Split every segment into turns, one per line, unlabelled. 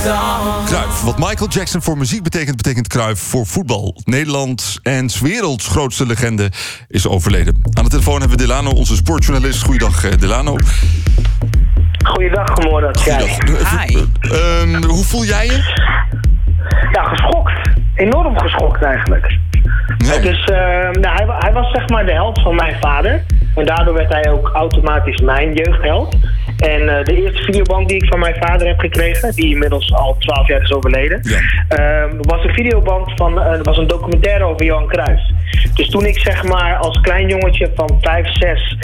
Cruyff. Wat Michael Jackson voor muziek betekent, betekent Cruyff voor voetbal. Nederland en 's werelds grootste legende is overleden. Aan de telefoon hebben we Delano, onze sportjournalist. Goeiedag, Delano.
Goeiedag, Goedemorgen.
Hi.
Hoe voel jij je?
Ja, geschokt. Enorm geschokt eigenlijk.
Nee.
Dus hij was zeg maar de held van mijn vader. En daardoor werd hij ook automatisch mijn jeugdheld. En de eerste videoband die ik van mijn vader heb gekregen, die inmiddels al 12 jaar is overleden, was een videoband van, was een documentaire over Johan Cruijff. Dus toen ik zeg maar als klein jongetje van 5, 6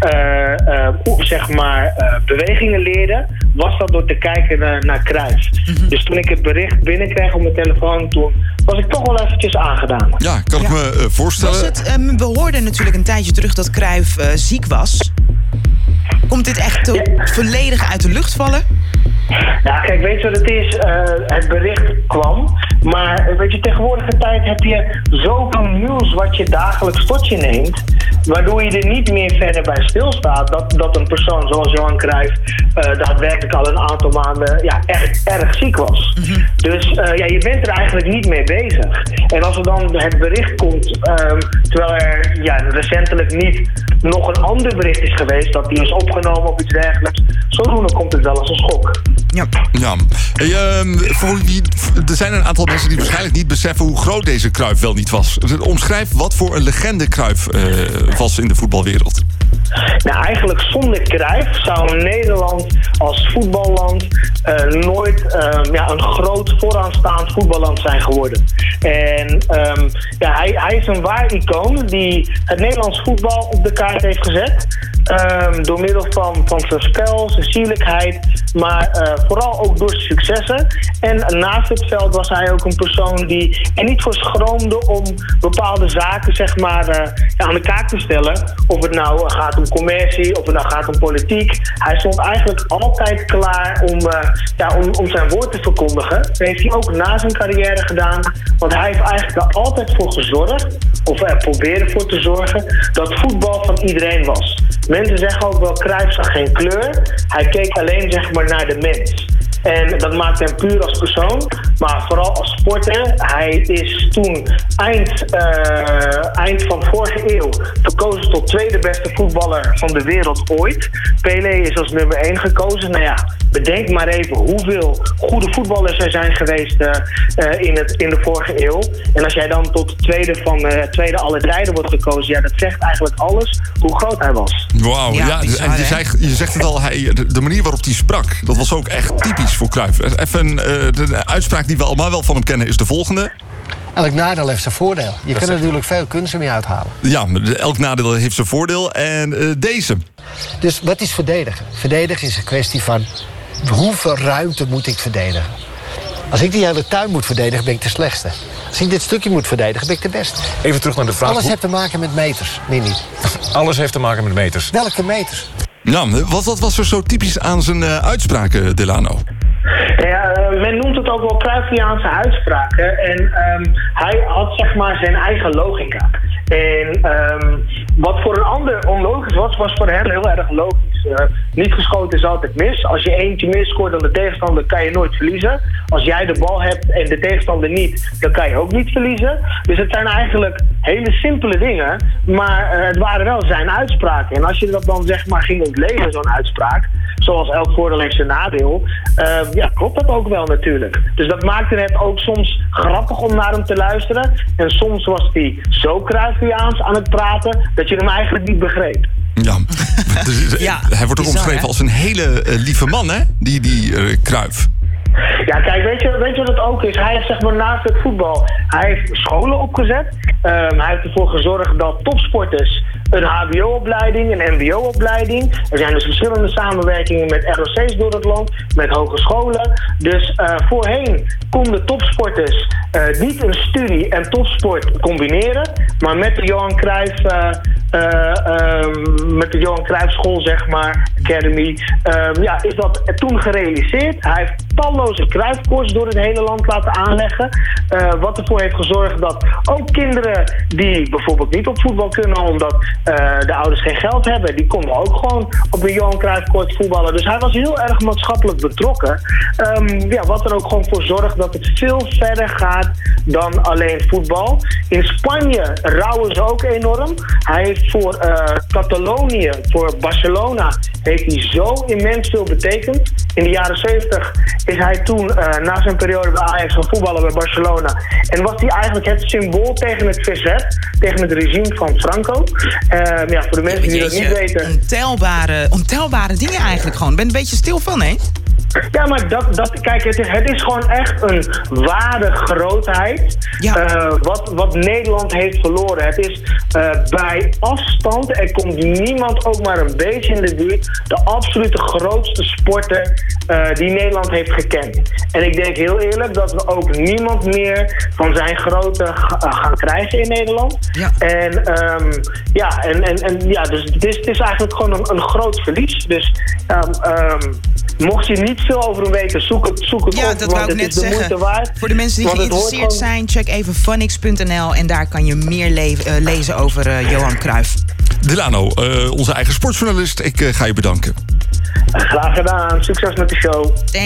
bewegingen leerde, was dat door te kijken naar Cruijff. Dus toen ik het bericht binnenkreeg op mijn telefoon, toen was ik toch wel eventjes aangedaan.
Ja, kan ik me voorstellen.
Was het, we hoorden natuurlijk een tijdje terug dat Cruijff ziek was. Komt dit echt volledig uit de lucht vallen?
Ja, kijk, weet je wat het is? Het bericht kwam. Maar weet je, tegenwoordige tijd heb je zoveel nieuws wat je dagelijks tot je neemt, waardoor je er niet meer verder bij stilstaat dat een persoon zoals Johan Cruijff daadwerkelijk al een aantal maanden echt erg ziek was. Mm-hmm. Dus je bent er eigenlijk niet mee bezig. En als er dan het bericht komt, terwijl er recentelijk niet nog een ander bericht is geweest dat die is opgenomen of iets dergelijks, zodoende komt het wel als een schok.
Ja.
Er zijn een aantal mensen die waarschijnlijk niet beseffen hoe groot deze Cruyff wel niet was. Omschrijf wat voor een legende Cruyff was in de voetbalwereld.
Nou, eigenlijk zonder Cruijff zou Nederland als voetballand nooit een groot vooraanstaand voetballand zijn geworden. En hij is een waar icoon die het Nederlands voetbal op de kaart heeft gezet. Door middel van zijn spel, zijn sierlijkheid, maar vooral ook door zijn successen. En naast het veld was hij ook een persoon die er niet voor schroomde om bepaalde zaken zeg maar aan de kaak te stellen. Of het nou gaat om commercie, of het nou gaat om politiek. Hij stond eigenlijk altijd klaar om zijn woord te verkondigen. Dat heeft hij ook na zijn carrière gedaan. Want hij heeft eigenlijk er altijd voor gezorgd, of er probeerde voor te zorgen, dat voetbal van iedereen was. Mensen zeggen ook wel, Cruijff zag geen kleur. Hij keek alleen zeg maar naar de mens. En dat maakt hem puur als persoon, maar vooral als sporter. Hij is toen eind van vorige eeuw verkozen tot tweede beste voetballer van de wereld ooit. Pelé is als nummer 1 gekozen. Nou ja, bedenk maar even hoeveel goede voetballers er zijn geweest in de vorige eeuw. En als jij dan tot tweede alle tijden wordt gekozen, dat zegt eigenlijk alles hoe groot hij was.
Wauw, en je zegt het al, de manier waarop hij sprak, dat was ook echt typisch voor Cruyff. Even de uitspraak die we allemaal wel van hem kennen is de volgende.
Elk nadeel heeft zijn voordeel. Je kan er natuurlijk veel kunst mee uithalen.
Ja, elk nadeel heeft zijn voordeel. En deze.
Dus wat is verdedigen? Verdedigen is een kwestie van hoeveel ruimte moet ik verdedigen? Als ik die hele tuin moet verdedigen, ben ik de slechtste. Als ik dit stukje moet verdedigen, ben ik de beste.
Even terug naar de vraag.
Alles heeft te maken met meters, meer niet.
Alles heeft te maken met meters.
Welke meters?
Wat was er zo typisch aan zijn uitspraken, Delano?
Ja, men noemt het ook wel Cruyffiaanse uitspraken. En hij had zeg maar zijn eigen logica. En wat voor een ander onlogisch was voor hem heel erg logisch. Niet geschoten is altijd mis. Als je eentje misscoort dan de tegenstander, kan je nooit verliezen. Als jij de bal hebt en de tegenstander niet, dan kan je ook niet verliezen. Dus het zijn eigenlijk hele simpele dingen, maar het waren wel zijn uitspraken. En als je dat dan zeg maar ging ontleden, zo'n uitspraak, zoals elk voordeel heeft zijn nadeel, klopt dat ook wel natuurlijk. Dus dat maakte het ook soms grappig om naar hem te luisteren. En soms was hij zo Cruyffiaans aan het praten dat je hem eigenlijk niet begreep.
Ja, hij wordt ook omschreven als een hele lieve man, hè? Die Cruyff.
Ja, kijk, weet je wat het ook is? Hij heeft zeg maar naast het voetbal, hij heeft scholen opgezet. Hij heeft ervoor gezorgd dat topsporters een hbo-opleiding, een mbo-opleiding. Er zijn dus verschillende samenwerkingen met ROC's door het land, met hogescholen. Dus voorheen konden topsporters niet een studie en topsport combineren. Maar met de Johan Cruijff, met de Johan Cruijff school, zeg maar, Academy, is dat toen gerealiseerd. Hij heeft talloze Cruijffkoorts door het hele land laten aanleggen. Wat ervoor heeft gezorgd dat ook kinderen die bijvoorbeeld niet op voetbal kunnen omdat de ouders geen geld hebben, die konden ook gewoon op een Johan Cruijffkoorts voetballen. Dus hij was heel erg maatschappelijk betrokken. Wat er ook gewoon voor zorgt dat het veel verder gaat dan alleen voetbal. In Spanje rouwen ze ook enorm. Hij heeft voor Catalonië, voor Barcelona, heeft hij zo immens veel betekend. In de jaren 70 is hij toen, na zijn periode bij Ajax, gaan voetballen bij Barcelona. En was hij eigenlijk het symbool tegen het verzet, tegen het regime van Franco. Voor de mensen die dat niet weten.
Ontelbare dingen eigenlijk gewoon. Ik ben een beetje stil van, hè?
Ja, maar kijk, het is gewoon echt een ware grootheid. Ja. Wat Nederland heeft verloren. Het is bij afstand, er komt niemand ook maar een beetje in de buurt, de absolute grootste sporter die Nederland heeft gekend. En ik denk heel eerlijk dat we ook niemand meer van zijn grootte gaan krijgen in Nederland. Ja. Dus het is eigenlijk gewoon een groot verlies. Dus mocht je niet veel over hem weten, zoek het op,
dat wou ik net zeggen.
Waard,
voor de mensen die geïnteresseerd zijn, check even funix.nl en daar kan je meer lezen over Johan Cruijff.
Delano, onze eigen sportjournalist, ik ga je bedanken.
Graag gedaan, succes met de show.